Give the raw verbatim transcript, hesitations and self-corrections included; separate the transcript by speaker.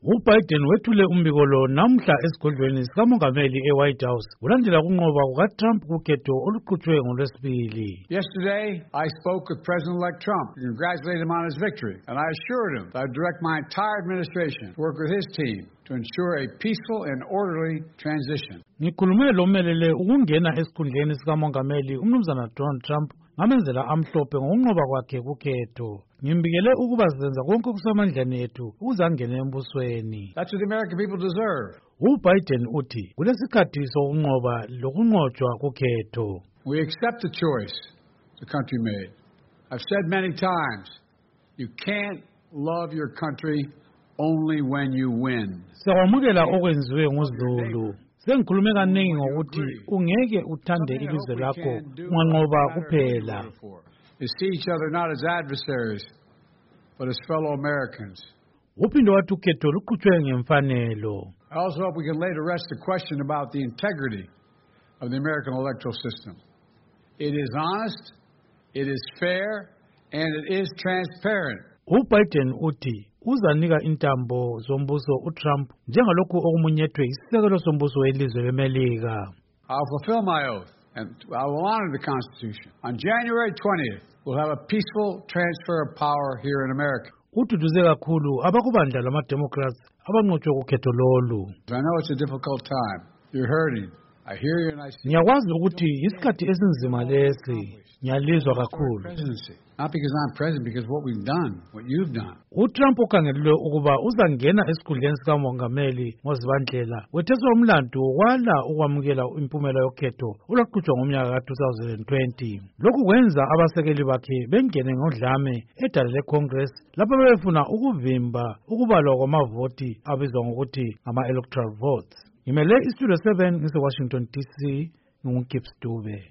Speaker 1: uBiden wethule umbiko lo namhla esigodlweni sikamongameli eWhite House kulandela ukunqoba kukaTrump kukhetho oluqhutshwe ngoLwesibili.
Speaker 2: Yesterday, I spoke with President-elect Trump to congratulate him on his victory, and I assured him that I would direct my entire administration to work with his team to ensure a peaceful and orderly transition.
Speaker 1: Ngikhulume lomelele ukungena esikhundleni sikamongameli umnumzana Donald Trump ngamenzela amhlophe ngokunqoba kwakhe kukhetho. Ngimbikele ukuba sizenza konke okusemandleni ethu ukuze angene embusweni.
Speaker 2: That's what the American people deserve.
Speaker 1: uBiden uthi kulesikhathi sokunqoba lokunqotshwa kukhetho.
Speaker 2: We accept the choice the country made. I've said many times, you can't love your country only when you win.
Speaker 1: Siyamukela okwenziwe nguZulu. Sengikhulume kaningi ngokuthi ungeke uthande ilizwe lakho unganqoba kuphela.
Speaker 2: You see each other not as adversaries, but as fellow Americans.
Speaker 1: Uphinde wathi ukhetho luqhutshwe ngemfanelo.
Speaker 2: I also hope we can lay to rest the question about the integrity of the American electoral system. It is honest, it is fair, and it is transparent.
Speaker 1: uBiden uthi uzanika intambo zombuso uTrump njengalokhu okumunyethwe isisekelo sombuso welizwe leMelika.
Speaker 2: I'll fulfill my oath and I will honor the Constitution. On January twentieth, we'll have a peaceful transfer of power here in America.
Speaker 1: Ududuze kakhulu abakubandla lama-Democrats abanqotshwe kukhetho lolu.
Speaker 2: I know it's a difficult time. You're hurting. I hear you and I see.
Speaker 1: Ngiyakwazi ukuthi isikhathi esinzima lesi. Ngiyalizwa kakhulu.
Speaker 2: Not because I'm president, because what we've done, what you've done.
Speaker 1: uTrump ukhangelwe ukuba uzangena esikhundleni sikamongameli ngozibandlela wetheswa umlandu wokwala ukwamukela impumela yokhetho olwaqhutshwa ngomnyaka ka two thousand twenty. Lokhu kwenza abasekeli bakhe bengene ngodlame edale leCongress lapho befuna ukuvimba ukubalwa kwamavoti abizwa ngokuthi ama-electoral votes. Ngimele iStudio seven ngise-Washington D C, nginguGibbs Dube.